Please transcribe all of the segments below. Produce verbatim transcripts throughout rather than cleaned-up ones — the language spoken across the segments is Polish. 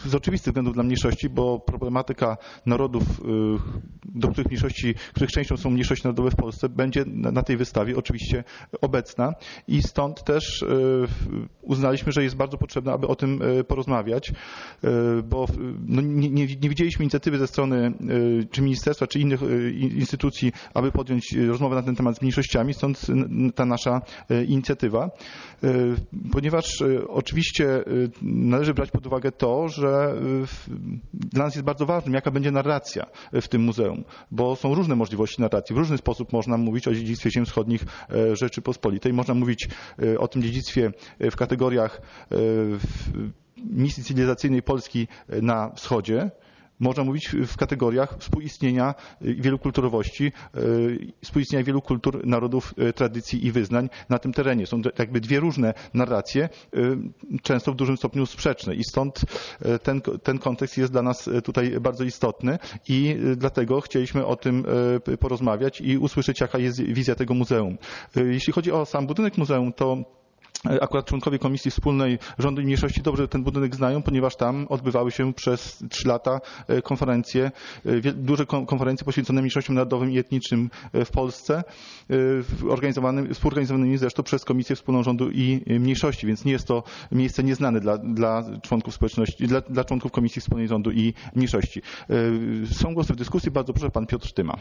z oczywistych względów dla mniejszości, bo problematyka narodów, do których mniejszości, których częścią są mniejszości narodowe w Polsce, będzie na tej wystawie oczywiście obecna i stąd też uznaliśmy, że jest bardzo potrzebne, aby o tym porozmawiać, bo no nie, nie, nie widzieliśmy inicjatywy ze strony czy ministerstwa, czy innych instytucji, aby podjąć rozmowę na ten temat z mniejszościami, stąd ta nasza inicjatywa. Ponieważ oczywiście należy brać pod uwagę to, że dla nas jest bardzo ważne, jaka będzie narracja w tym muzeum, bo są różne możliwości narracji. W różny sposób można mówić o dziedzictwie ziem wschodnich Rzeczypospolitej. Można mówić o tym dziedzictwie w kategoriach misji cywilizacyjnej Polski na wschodzie. Można mówić w kategoriach współistnienia wielokulturowości, współistnienia wielu kultur, narodów, tradycji i wyznań na tym terenie. Są jakby dwie różne narracje, często w dużym stopniu sprzeczne i stąd ten, ten kontekst jest dla nas tutaj bardzo istotny i dlatego chcieliśmy o tym porozmawiać i usłyszeć, jaka jest wizja tego muzeum. Jeśli chodzi o sam budynek muzeum, to akurat członkowie Komisji Wspólnej Rządu i Mniejszości dobrze ten budynek znają, ponieważ tam odbywały się przez trzy lata konferencje, duże konferencje poświęcone mniejszościom narodowym i etnicznym w Polsce, współorganizowanymi zresztą przez Komisję Wspólną Rządu i Mniejszości, więc nie jest to miejsce nieznane dla, dla członków społeczności, dla, dla członków Komisji Wspólnej Rządu i Mniejszości. Są głosy w dyskusji, bardzo proszę, pan Piotr Tyma.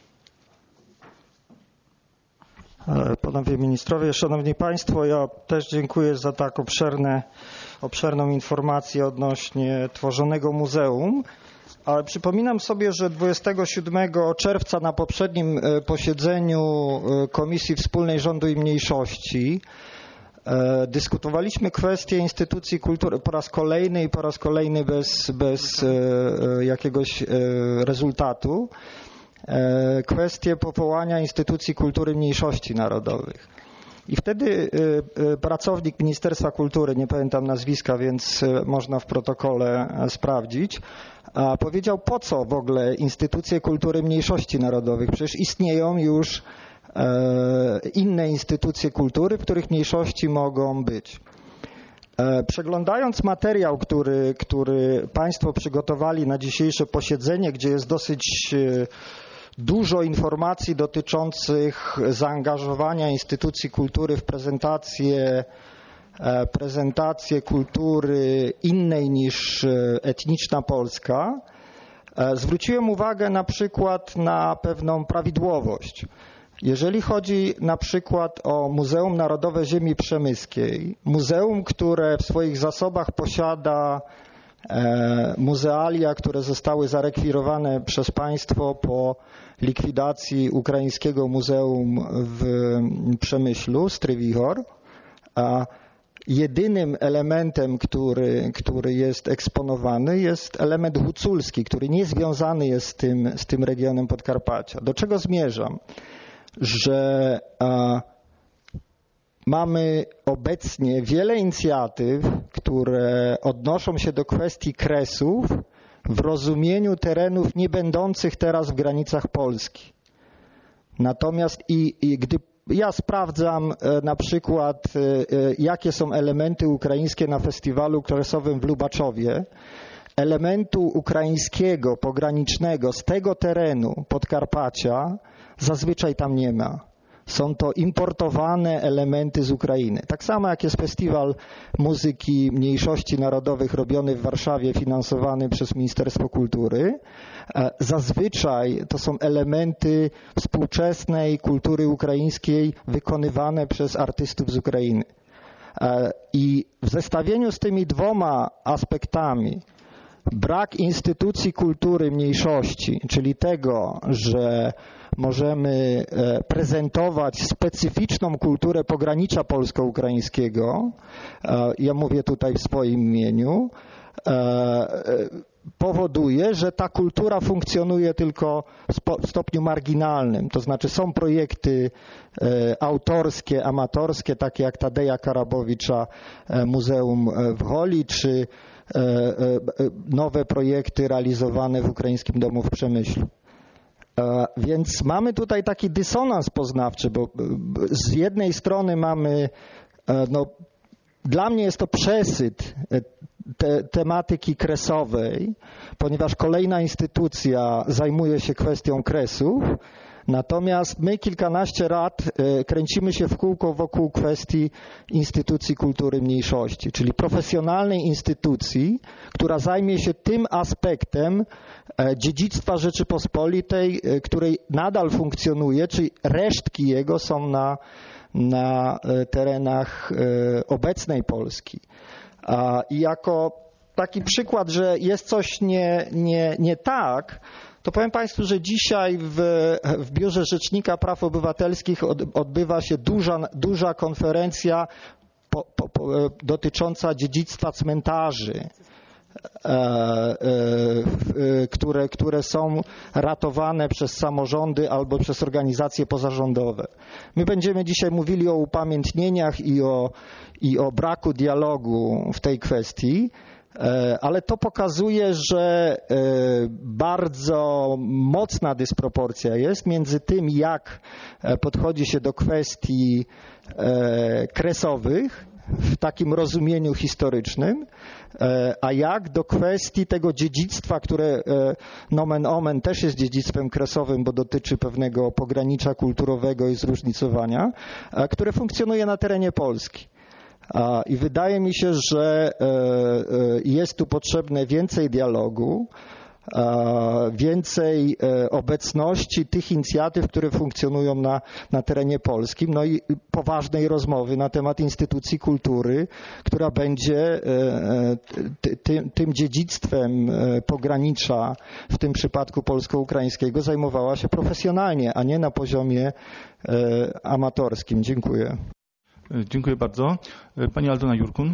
Panowie Ministrowie, Szanowni Państwo, ja też dziękuję za tak obszerne, obszerną informację odnośnie tworzonego muzeum, ale przypominam sobie, że dwudziestego siódmego czerwca na poprzednim posiedzeniu Komisji Wspólnej Rządu i Mniejszości dyskutowaliśmy kwestię instytucji kultury po raz kolejny i po raz kolejny bez, bez jakiegoś rezultatu. Kwestię powołania instytucji kultury mniejszości narodowych. I wtedy pracownik Ministerstwa Kultury, nie pamiętam nazwiska, więc można w protokole sprawdzić, powiedział, po co w ogóle instytucje kultury mniejszości narodowych. Przecież istnieją już inne instytucje kultury, w których mniejszości mogą być. Przeglądając materiał, który, który Państwo przygotowali na dzisiejsze posiedzenie, gdzie jest dosyć dużo informacji dotyczących zaangażowania instytucji kultury w prezentację, prezentację kultury innej niż etniczna Polska, zwróciłem uwagę na przykład na pewną prawidłowość. Jeżeli chodzi na przykład o Muzeum Narodowe Ziemi Przemyskiej, muzeum, które w swoich zasobach posiada muzealia, które zostały zarekwirowane przez państwo po likwidacji ukraińskiego muzeum w Przemyślu, Strywichor, a jedynym elementem, który, który jest eksponowany, jest element huculski, który nie związany jest z tym, z tym regionem Podkarpacia. Do czego zmierzam? Że a, mamy obecnie wiele inicjatyw, które odnoszą się do kwestii kresów w rozumieniu terenów nie będących teraz w granicach Polski. Natomiast i, i gdy ja sprawdzam na przykład, jakie są elementy ukraińskie na festiwalu kresowym w Lubaczowie, elementu ukraińskiego, pogranicznego z tego terenu Podkarpacia zazwyczaj tam nie ma. Są to importowane elementy z Ukrainy. Tak samo jak jest festiwal muzyki mniejszości narodowych robiony w Warszawie, finansowany przez Ministerstwo Kultury. Zazwyczaj to są elementy współczesnej kultury ukraińskiej wykonywane przez artystów z Ukrainy. I w zestawieniu z tymi dwoma aspektami, brak instytucji kultury mniejszości, czyli tego, że możemy prezentować specyficzną kulturę pogranicza polsko-ukraińskiego, ja mówię tutaj w swoim imieniu, powoduje, że ta kultura funkcjonuje tylko w stopniu marginalnym. To znaczy są projekty autorskie, amatorskie, takie jak Tadeja Karabowicza Muzeum w Holi, czy nowe projekty realizowane w Ukraińskim Domu w Przemyślu. Więc mamy tutaj taki dysonans poznawczy, bo z jednej strony mamy, no, dla mnie jest to przesyt te, tematyki kresowej, ponieważ kolejna instytucja zajmuje się kwestią kresów, natomiast my kilkanaście lat kręcimy się w kółko wokół kwestii instytucji kultury mniejszości, czyli profesjonalnej instytucji, która zajmie się tym aspektem dziedzictwa Rzeczypospolitej, której nadal funkcjonuje, czyli resztki jego są na, na terenach obecnej Polski. I jako taki przykład, że jest coś nie, nie, nie tak, to powiem Państwu, że dzisiaj w, w Biurze Rzecznika Praw Obywatelskich od, odbywa się duża, duża konferencja po, po, po, dotycząca dziedzictwa cmentarzy, e, e, e, które, które są ratowane przez samorządy albo przez organizacje pozarządowe. My będziemy dzisiaj mówili o upamiętnieniach i o, i o braku dialogu w tej kwestii. Ale to pokazuje, że bardzo mocna dysproporcja jest między tym, jak podchodzi się do kwestii kresowych w takim rozumieniu historycznym, a jak do kwestii tego dziedzictwa, które nomen omen też jest dziedzictwem kresowym, bo dotyczy pewnego pogranicza kulturowego i zróżnicowania, które funkcjonuje na terenie Polski. I wydaje mi się, że jest tu potrzebne więcej dialogu, więcej obecności tych inicjatyw, które funkcjonują na, na terenie polskim, no i poważnej rozmowy na temat instytucji kultury, która będzie tym, tym dziedzictwem pogranicza, w tym przypadku polsko-ukraińskiego, zajmowała się profesjonalnie, a nie na poziomie amatorskim. Dziękuję. Dziękuję bardzo. Pani Aldona Jurkun.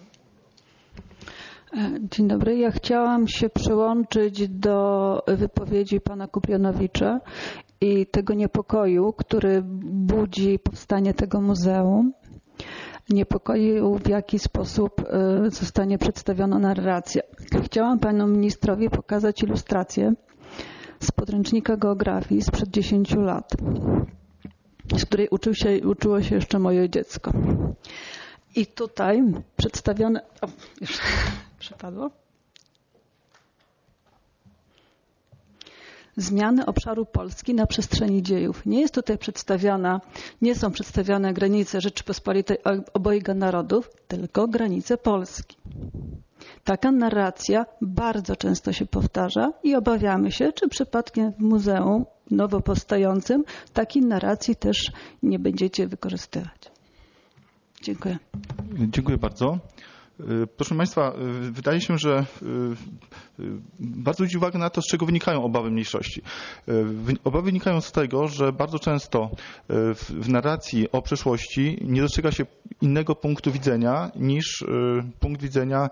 Dzień dobry. Ja chciałam się przyłączyć do wypowiedzi pana Kuprionowicza i tego niepokoju, który budzi powstanie tego muzeum. Niepokoju, w jaki sposób zostanie przedstawiona narracja. Chciałam panu ministrowi pokazać ilustrację z podręcznika geografii sprzed dziesięciu lat, z której uczył się, uczyło się jeszcze moje dziecko. I tutaj przedstawione... O, już przepadło. Zmiany obszaru Polski na przestrzeni dziejów. Nie jest tutaj przedstawiona, nie są przedstawione granice Rzeczypospolitej obojga narodów, tylko granice Polski. Taka narracja bardzo często się powtarza i obawiamy się, czy przypadkiem w muzeum nowo powstającym takiej narracji też nie będziecie wykorzystywać. Dziękuję. Dziękuję bardzo. Proszę Państwa, wydaje się, że bardzo zwrócić uwagę na to, z czego wynikają obawy mniejszości. Obawy wynikają z tego, że bardzo często w narracji o przeszłości nie dostrzega się innego punktu widzenia niż punkt widzenia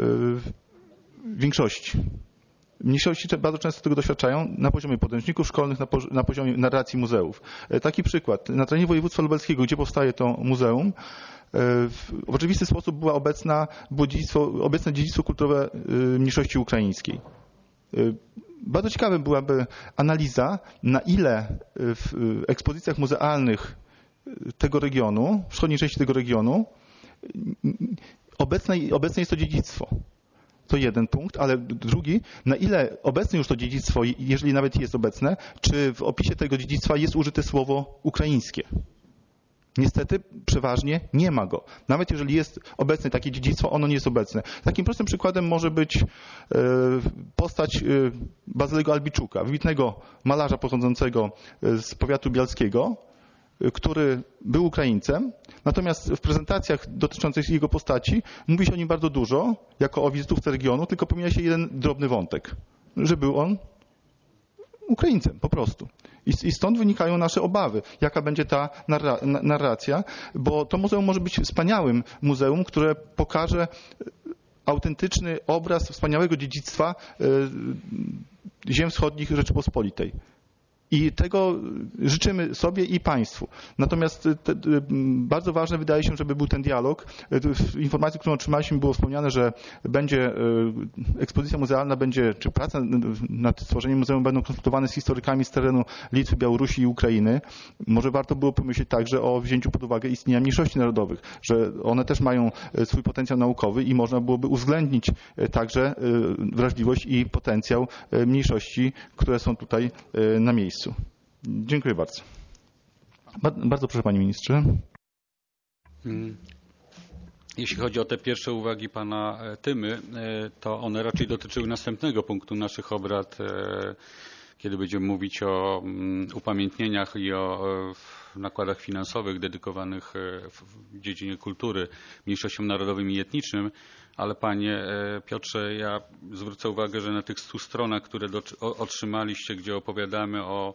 większości. Mniejszości bardzo często tego doświadczają na poziomie podręczników szkolnych, na poziomie narracji muzeów. Taki przykład. Na terenie województwa lubelskiego, gdzie powstaje to muzeum, w oczywisty sposób była obecna, było dziedzictwo, obecne dziedzictwo kulturowe mniejszości ukraińskiej. Bardzo ciekawa byłaby analiza, na ile w ekspozycjach muzealnych tego regionu, wschodniej części tego regionu, obecne, obecne jest to dziedzictwo. To jeden punkt, ale drugi, na ile obecne już to dziedzictwo, jeżeli nawet jest obecne, czy w opisie tego dziedzictwa jest użyte słowo ukraińskie? Niestety przeważnie nie ma go. Nawet jeżeli jest obecne takie dziedzictwo, ono nie jest obecne. Takim prostym przykładem może być postać Bazylego Albiczuka, wybitnego malarza pochodzącego z powiatu bialskiego, który był Ukraińcem, natomiast w prezentacjach dotyczących jego postaci mówi się o nim bardzo dużo, jako o wizytówce regionu, tylko pomija się jeden drobny wątek, że był on Ukraińcem po prostu. I stąd wynikają nasze obawy, jaka będzie ta narra narracja, bo to muzeum może być wspaniałym muzeum, które pokaże autentyczny obraz wspaniałego dziedzictwa ziem wschodnich Rzeczypospolitej. I tego życzymy sobie i państwu. Natomiast te, bardzo ważne wydaje się, żeby był ten dialog. W informacji, którą otrzymaliśmy, było wspomniane, że będzie ekspozycja muzealna, będzie, czy prace nad stworzeniem muzeum będą konsultowane z historykami z terenu Litwy, Białorusi i Ukrainy. Może warto było pomyśleć także o wzięciu pod uwagę istnienia mniejszości narodowych, że one też mają swój potencjał naukowy i można byłoby uwzględnić także wrażliwość i potencjał mniejszości, które są tutaj na miejscu. Dziękuję bardzo. Bardzo proszę, panie ministrze. Jeśli chodzi o te pierwsze uwagi pana Tymy, to one raczej dotyczyły następnego punktu naszych obrad, kiedy będziemy mówić o upamiętnieniach i o nakładach finansowych dedykowanych w dziedzinie kultury mniejszościom narodowym i etnicznym. Ale panie Piotrze, ja zwrócę uwagę, że na tych stu stronach, które do, otrzymaliście, gdzie opowiadamy o,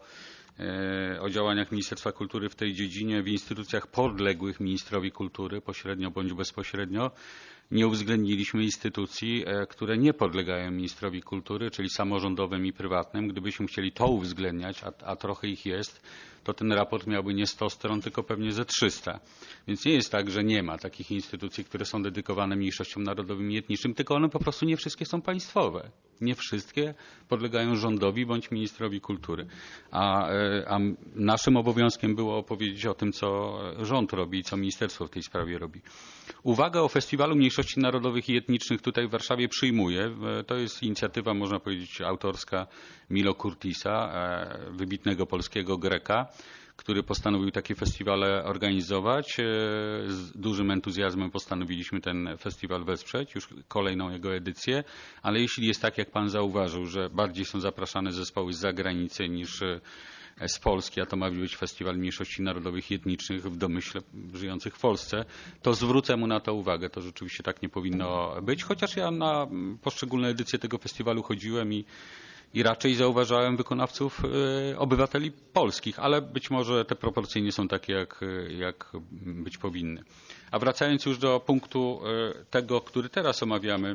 o działaniach Ministerstwa Kultury w tej dziedzinie w instytucjach podległych ministrowi kultury, pośrednio bądź bezpośrednio, nie uwzględniliśmy instytucji, które nie podlegają ministrowi kultury, czyli samorządowym i prywatnym. Gdybyśmy chcieli to uwzględniać, a, a trochę ich jest, to ten raport miałby nie sto stron, tylko pewnie ze trzysta. Więc nie jest tak, że nie ma takich instytucji, które są dedykowane mniejszościom narodowym i etnicznym, tylko one po prostu nie wszystkie są państwowe. Nie wszystkie podlegają rządowi bądź ministrowi kultury. A, a naszym obowiązkiem było opowiedzieć o tym, co rząd robi i co ministerstwo w tej sprawie robi. Uwagę o Festiwalu Mniejszości Narodowych i Etnicznych tutaj w Warszawie przyjmuję. To jest inicjatywa, można powiedzieć, autorska Milo Kurtisa, wybitnego polskiego Greka, który postanowił takie festiwale organizować. Z dużym entuzjazmem postanowiliśmy ten festiwal wesprzeć, już kolejną jego edycję, ale jeśli jest tak, jak pan zauważył, że bardziej są zapraszane zespoły z zagranicy niż z Polski, a to ma być Festiwal Mniejszości Narodowych i Etnicznych w domyśle żyjących w Polsce, to zwrócę mu na to uwagę. To rzeczywiście tak nie powinno być, chociaż ja na poszczególne edycje tego festiwalu chodziłem i I raczej zauważałem wykonawców obywateli polskich, ale być może te proporcje nie są takie, jak, jak być powinny. A wracając już do punktu tego, który teraz omawiamy,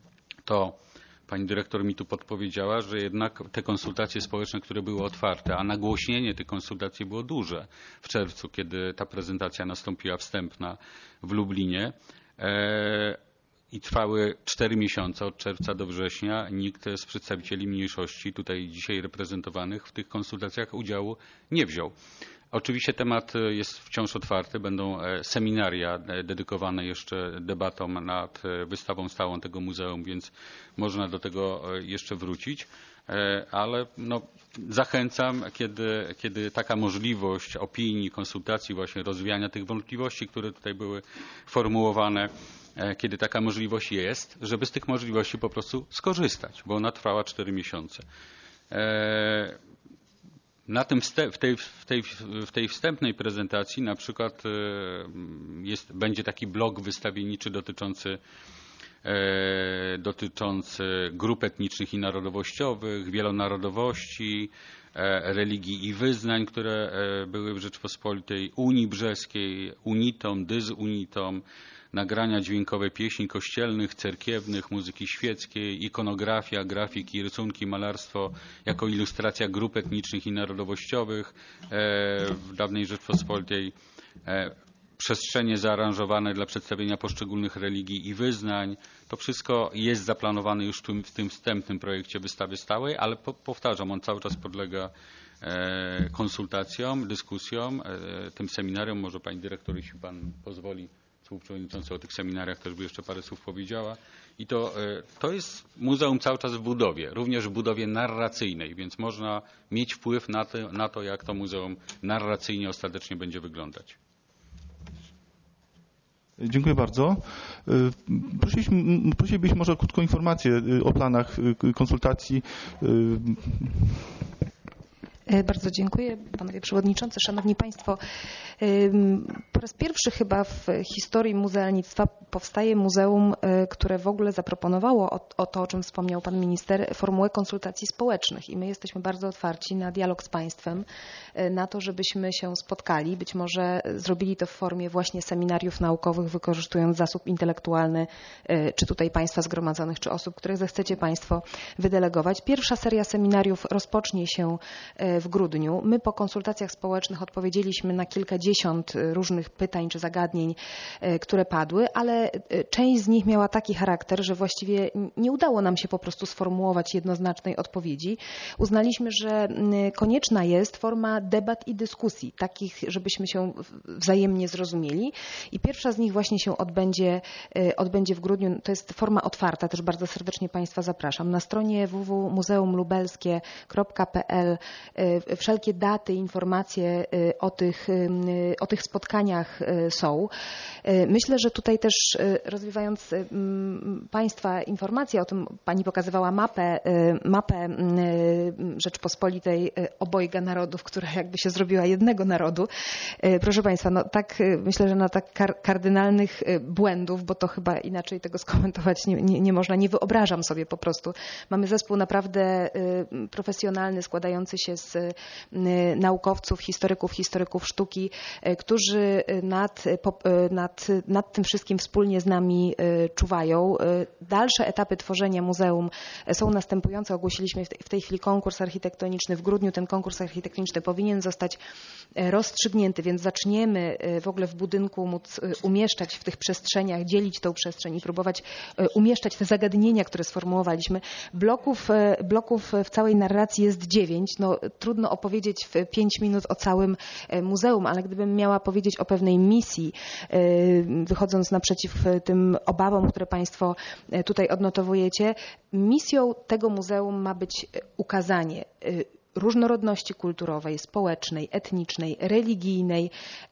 to pani dyrektor mi tu podpowiedziała, że jednak te konsultacje społeczne, które były otwarte, a nagłośnienie tych konsultacji było duże w czerwcu, kiedy ta prezentacja nastąpiła wstępna w Lublinie, i trwały cztery miesiące, od czerwca do września. Nikt z przedstawicieli mniejszości tutaj dzisiaj reprezentowanych w tych konsultacjach udziału nie wziął. Oczywiście temat jest wciąż otwarty. Będą seminaria dedykowane jeszcze debatom nad wystawą stałą tego muzeum, więc można do tego jeszcze wrócić. Ale no, zachęcam, kiedy, kiedy taka możliwość opinii, konsultacji, właśnie rozwijania tych wątpliwości, które tutaj były formułowane, kiedy taka możliwość jest, żeby z tych możliwości po prostu skorzystać, bo ona trwała cztery miesiące. Na tym w, tej, w, tej, w tej wstępnej prezentacji na przykład jest, będzie taki blok wystawienniczy dotyczący dotyczący grup etnicznych i narodowościowych, wielonarodowości, religii i wyznań, które były w Rzeczpospolitej, Unii Brzeskiej, unitom, dysunitom, nagrania dźwiękowe pieśni kościelnych, cerkiewnych, muzyki świeckiej, ikonografia, grafiki, rysunki, malarstwo jako ilustracja grup etnicznych i narodowościowych w dawnej Rzeczpospolitej, przestrzenie zaaranżowane dla przedstawienia poszczególnych religii i wyznań. To wszystko jest zaplanowane już w tym, w tym wstępnym projekcie wystawy stałej, ale po, powtarzam, on cały czas podlega e, konsultacjom, dyskusjom, e, tym seminarium. Może pani dyrektor, jeśli pan pozwoli, współprzewodnicząca o tych seminariach też by jeszcze parę słów powiedziała. I to, e, to jest muzeum cały czas w budowie, również w budowie narracyjnej, więc można mieć wpływ na to, na to jak to muzeum narracyjnie ostatecznie będzie wyglądać. Dziękuję bardzo. Prosiliśmy, prosilibyśmy może o krótką informację o planach konsultacji. Bardzo dziękuję, panowie przewodniczący, szanowni państwo. Po raz pierwszy chyba w historii muzealnictwa powstaje muzeum, które w ogóle zaproponowało o, o to, o czym wspomniał pan minister, formułę konsultacji społecznych i my jesteśmy bardzo otwarci na dialog z państwem, na to, żebyśmy się spotkali, być może zrobili to w formie właśnie seminariów naukowych, wykorzystując zasób intelektualny, czy tutaj państwa zgromadzonych, czy osób, których zechcecie państwo wydelegować. Pierwsza seria seminariów rozpocznie się w grudniu. My po konsultacjach społecznych odpowiedzieliśmy na kilkadziesiąt różnych pytań czy zagadnień, które padły, ale część z nich miała taki charakter, że właściwie nie udało nam się po prostu sformułować jednoznacznej odpowiedzi. Uznaliśmy, że konieczna jest forma debat i dyskusji, takich, żebyśmy się wzajemnie zrozumieli. I pierwsza z nich właśnie się odbędzie, odbędzie w grudniu. To jest forma otwarta, też bardzo serdecznie Państwa zapraszam. Na stronie w w w kropka muzeum lubelskie kropka p l wszelkie daty, informacje o tych, o tych spotkaniach są. Myślę, że tutaj też rozwijając Państwa informacje o tym, Pani pokazywała mapę, mapę Rzeczpospolitej obojga narodów, która jakby się zrobiła jednego narodu. Proszę Państwa, no tak myślę, że na tak kar kardynalnych błędów, bo to chyba inaczej tego skomentować nie, nie, nie można, nie wyobrażam sobie po prostu. Mamy zespół naprawdę profesjonalny, składający się z naukowców, historyków, historyków sztuki, którzy nad, nad, nad tym wszystkim wspólnie z nami czuwają. Dalsze etapy tworzenia muzeum są następujące. Ogłosiliśmy w tej chwili konkurs architektoniczny w grudniu. Ten konkurs architektoniczny powinien zostać rozstrzygnięty, więc zaczniemy w ogóle w budynku móc umieszczać w tych przestrzeniach, dzielić tą przestrzeń i próbować umieszczać te zagadnienia, które sformułowaliśmy. Bloków, bloków w całej narracji jest dziewięć. No, trudno opowiedzieć w pięć minut o całym muzeum, ale gdybym miała powiedzieć o pewnej misji, wychodząc naprzeciw tym obawom, które Państwo tutaj odnotowujecie, misją tego muzeum ma być ukazanie różnorodności kulturowej, społecznej, etnicznej, religijnej,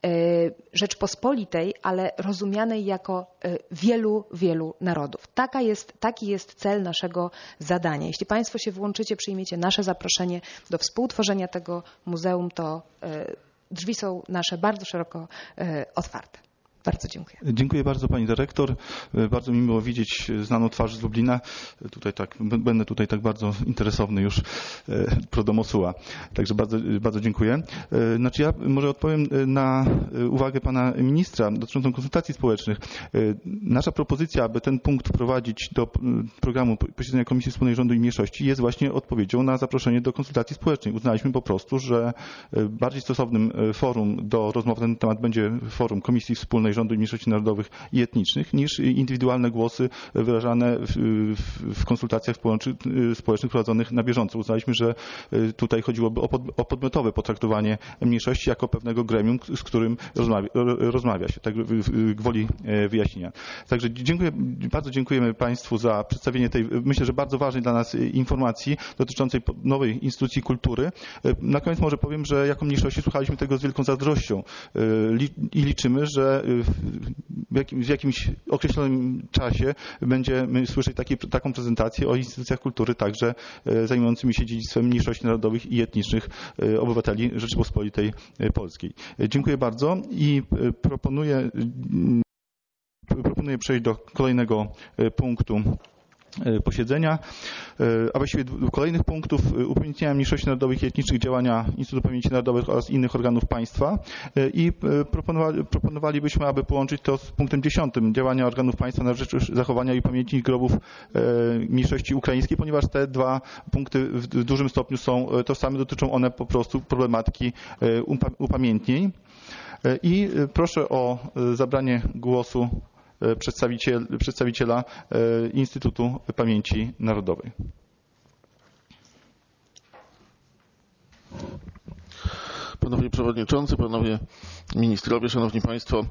Rzeczpospolitej, ale rozumianej jako wielu, wielu narodów. Taka jest, taki jest cel naszego zadania. Jeśli Państwo się włączycie, przyjmiecie nasze zaproszenie do współtworzenia tego muzeum, to drzwi są nasze bardzo szeroko otwarte. Bardzo dziękuję. Dziękuję bardzo Pani Dyrektor. Bardzo mi miło widzieć znaną twarz z Lublina. Tutaj tak, będę tutaj tak bardzo interesowny już pro domo sua. Także bardzo, bardzo dziękuję. Znaczy ja może odpowiem na uwagę Pana Ministra dotyczącą konsultacji społecznych. Nasza propozycja, aby ten punkt wprowadzić do programu posiedzenia Komisji Wspólnej Rządu i Mniejszości jest właśnie odpowiedzią na zaproszenie do konsultacji społecznej. Uznaliśmy po prostu, że bardziej stosownym forum do rozmowy na ten temat będzie forum Komisji Wspólnej Rządu i Mniejszości Narodowych i Etnicznych niż indywidualne głosy wyrażane w, w, w konsultacjach społecznych prowadzonych na bieżąco. Uznaliśmy, że tutaj chodziłoby o, pod, o podmiotowe potraktowanie mniejszości jako pewnego gremium, z którym rozmawia, rozmawia się, tak gwoli wyjaśnienia. Także dziękuję, bardzo dziękujemy Państwu za przedstawienie tej, myślę, że bardzo ważnej dla nas informacji dotyczącej nowej instytucji kultury. Na koniec może powiem, że jako mniejszości słuchaliśmy tego z wielką zazdrością i liczymy, że w, jakim, w jakimś określonym czasie będziemy słyszeć takie, taką prezentację o instytucjach kultury także zajmującymi się dziedzictwem mniejszości narodowych i etnicznych obywateli Rzeczypospolitej Polskiej. Dziękuję bardzo i proponuję, proponuję przejść do kolejnego punktu posiedzenia, a właściwie kolejnych punktów upamiętnienia mniejszości narodowych i etnicznych, działania Instytutu Pamięci Narodowej oraz innych organów państwa i proponowali, proponowalibyśmy, aby połączyć to z punktem dziesiątym, działania organów państwa na rzecz zachowania i pamięci grobów mniejszości ukraińskiej, ponieważ te dwa punkty w dużym stopniu są tożsame, dotyczą one po prostu problematyki upamiętnień. I proszę o zabranie głosu Przedstawiciel, przedstawiciela Instytutu Pamięci Narodowej. Panowie Przewodniczący, Panowie Ministrowie, Szanowni Państwo.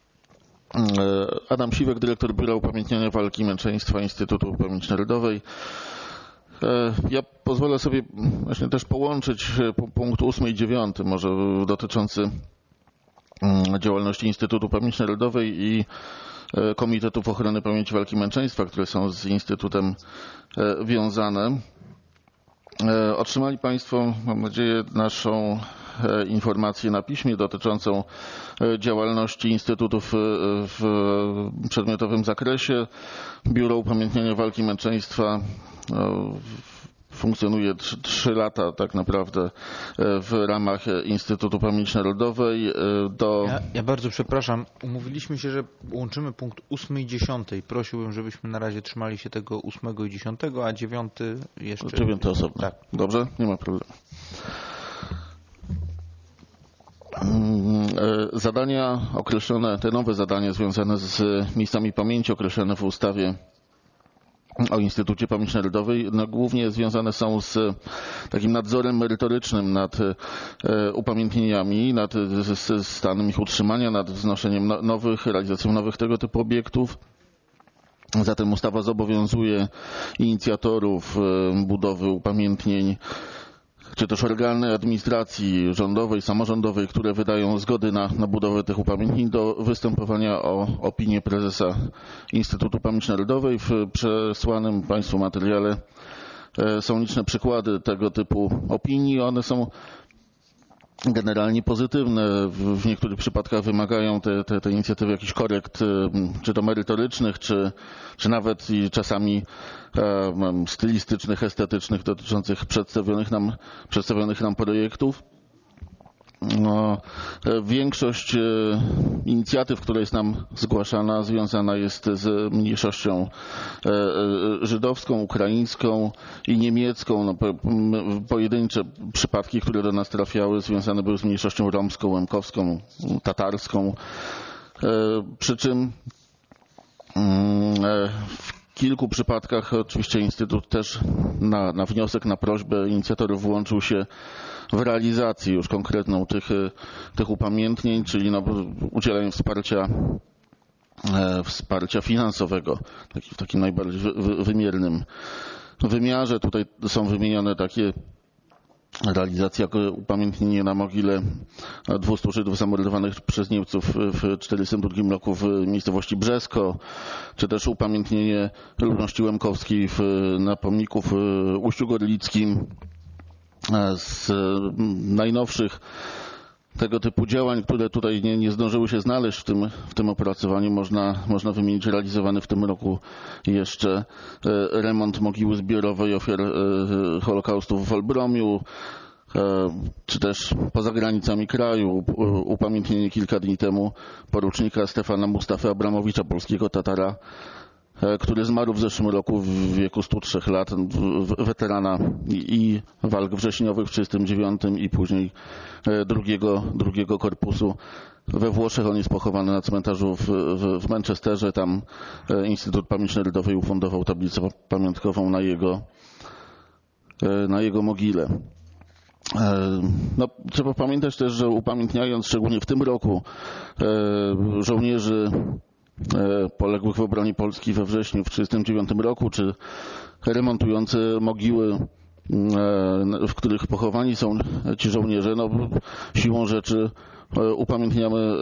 Adam Siwek, dyrektor Biura Upamiętniania Walki i Męczeństwa Instytutu Pamięci Narodowej. Ja pozwolę sobie właśnie też połączyć punkt ósmy i dziewiąty, może dotyczący działalności Instytutu Pamięci Narodowej i Komitetów Ochrony Pamięci Walki i Męczeństwa, które są z Instytutem wiązane. Otrzymali Państwo, mam nadzieję, naszą informację na piśmie dotyczącą działalności Instytutów w przedmiotowym zakresie. Biuro Upamiętniania Walki i Męczeństwa funkcjonuje trzy lata tak naprawdę w ramach Instytutu Pamięci Narodowej. Do... Ja, ja bardzo przepraszam, umówiliśmy się, że łączymy punkt ósmy i dziesiąty. Prosiłbym, żebyśmy na razie trzymali się tego ósmego i dziesiątego, a dziewiąty jeszcze... Dziewiąty osobno. Tak. Dobrze? Nie ma problemu. Zadania określone, te nowe zadania związane z miejscami pamięci określone w ustawie o Instytucie Pamięci Narodowej, no, głównie związane są z takim nadzorem merytorycznym nad e, upamiętnieniami, nad z, stanem ich utrzymania, nad wznoszeniem no, nowych, realizacją nowych tego typu obiektów. Zatem ustawa zobowiązuje inicjatorów e, budowy upamiętnień, czy też organy administracji rządowej, samorządowej, które wydają zgody na, na budowę tych upamiętnień, do występowania o opinię prezesa Instytutu Pamięci Narodowej. W przesłanym Państwu materiale są liczne przykłady tego typu opinii. One są generalnie pozytywne. W niektórych przypadkach wymagają te, te, te inicjatywy jakichś korekt, czy to merytorycznych, czy, czy nawet i czasami e, stylistycznych, estetycznych, dotyczących przedstawionych nam, przedstawionych nam projektów. No, większość inicjatyw, która jest nam zgłaszana, związana jest z mniejszością żydowską, ukraińską i niemiecką. No, pojedyncze przypadki, które do nas trafiały, związane były z mniejszością romską, łemkowską, tatarską. Przy czym w kilku przypadkach oczywiście Instytut też na, na wniosek, na prośbę inicjatorów włączył się w realizację już konkretną tych, tych upamiętnień, czyli no, udzielając wsparcia, e, wsparcia finansowego taki, w takim najbardziej wy, wy, wymiernym wymiarze. Tutaj są wymienione takie realizacja upamiętnienia na mogile dwustu Żydów zamordowanych przez Niemców w tysiąc dziewięćset czterdziestym drugim roku w miejscowości Brzesko, czy też upamiętnienie ludności łemkowskiej w, na pomniku w Uściu Gorlickim. Z najnowszych tego typu działań, które tutaj nie, nie zdążyły się znaleźć w tym, w tym opracowaniu, można, można wymienić realizowany w tym roku jeszcze remont mogiły zbiorowej ofiar Holokaustu w Olbromiu, czy też poza granicami kraju upamiętnienie kilka dni temu porucznika Stefana Mustafy Abramowicza, polskiego Tatara, który zmarł w zeszłym roku w wieku stu trzech lat, weterana i walk wrześniowych w tysiąc dziewięćset trzydziestym dziewiątym i później drugiego, drugiego korpusu we Włoszech. On jest pochowany na cmentarzu w, w, w Manchesterze. Tam Instytut Pamięci Narodowej ufundował tablicę pamiątkową na jego, na jego mogile. No, trzeba pamiętać też, że upamiętniając szczególnie w tym roku żołnierzy poległych w obronie Polski we wrześniu w tysiąc dziewięćset trzydziestym dziewiątym roku, czy remontujące mogiły, w których pochowani są ci żołnierze, no, siłą rzeczy upamiętniamy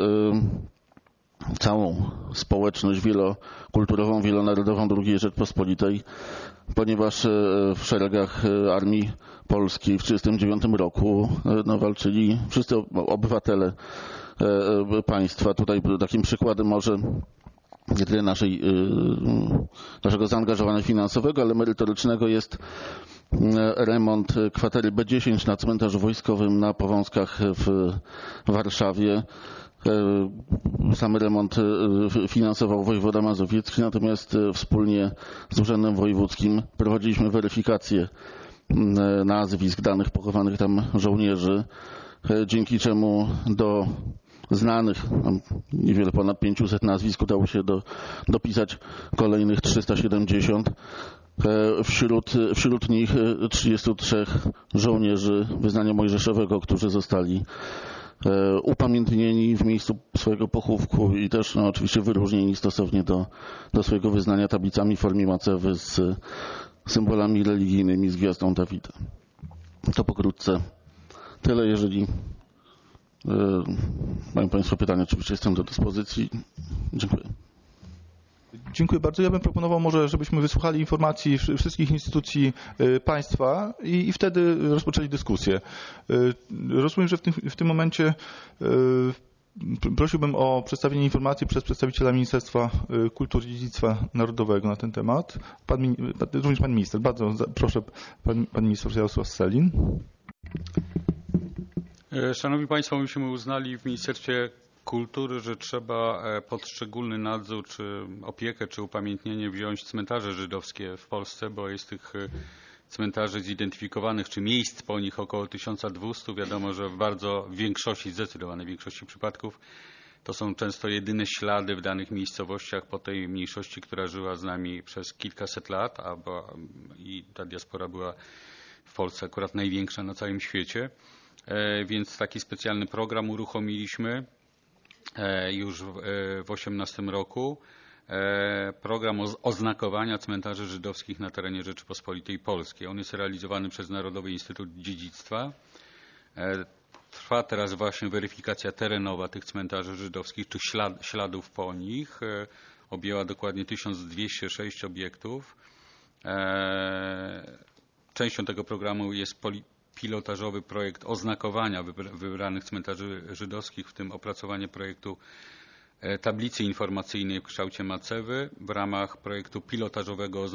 całą społeczność wielokulturową, wielonarodową drugiej Rzeczpospolitej, ponieważ w szeregach Armii Polskiej w tysiąc dziewięćset trzydziestym dziewiątym roku no, walczyli wszyscy obywatele państwa. Tutaj takim przykładem może nie tyle naszej, naszego zaangażowania finansowego, ale merytorycznego jest remont kwatery B dziesięć na cmentarzu wojskowym na Powązkach w Warszawie. Sam remont finansował wojewoda mazowiecki, natomiast wspólnie z Urzędem Wojewódzkim prowadziliśmy weryfikację nazwisk, danych pochowanych tam żołnierzy, dzięki czemu do znanych, niewiele ponad pięciuset nazwisk udało się do, dopisać kolejnych trzysta siedemdziesiąt. Wśród, wśród nich trzydziestu trzech żołnierzy wyznania mojżeszowego, którzy zostali upamiętnieni w miejscu swojego pochówku i też no, oczywiście wyróżnieni stosownie do, do swojego wyznania tablicami w formie macewy z symbolami religijnymi, z gwiazdą Dawida. To pokrótce tyle. Jeżeli mają Państwo pytania, oczywiście jestem do dyspozycji. Dziękuję. Dziękuję bardzo. Ja bym proponował może, żebyśmy wysłuchali informacji wszystkich instytucji państwa i, i wtedy rozpoczęli dyskusję. Rozumiem, że w tym, w tym momencie prosiłbym o przedstawienie informacji przez przedstawiciela Ministerstwa Kultury i Dziedzictwa Narodowego na ten temat. Pan, również pan minister. Bardzo proszę, pan, pan minister Jarosław Sellin. Szanowni Państwo, myśmy uznali w Ministerstwie Kultury, że trzeba pod szczególny nadzór, czy opiekę, czy upamiętnienie wziąć cmentarze żydowskie w Polsce, bo jest tych cmentarzy zidentyfikowanych, czy miejsc po nich około tysiąc dwieście. Wiadomo, że w bardzo większości, zdecydowanej większości przypadków to są często jedyne ślady w danych miejscowościach po tej mniejszości, która żyła z nami przez kilkaset lat, albo i ta diaspora była w Polsce akurat największa na całym świecie. Więc taki specjalny program uruchomiliśmy już w osiemnastym roku. Program oznakowania cmentarzy żydowskich na terenie Rzeczypospolitej Polskiej. On jest realizowany przez Narodowy Instytut Dziedzictwa. Trwa teraz właśnie weryfikacja terenowa tych cmentarzy żydowskich, czy ślad, śladów po nich. Objęła dokładnie tysiąc dwieście sześć obiektów. Częścią tego programu jest pilotażowy projekt oznakowania wybranych cmentarzy żydowskich, w tym opracowanie projektu tablicy informacyjnej w kształcie macewy. W ramach projektu pilotażowego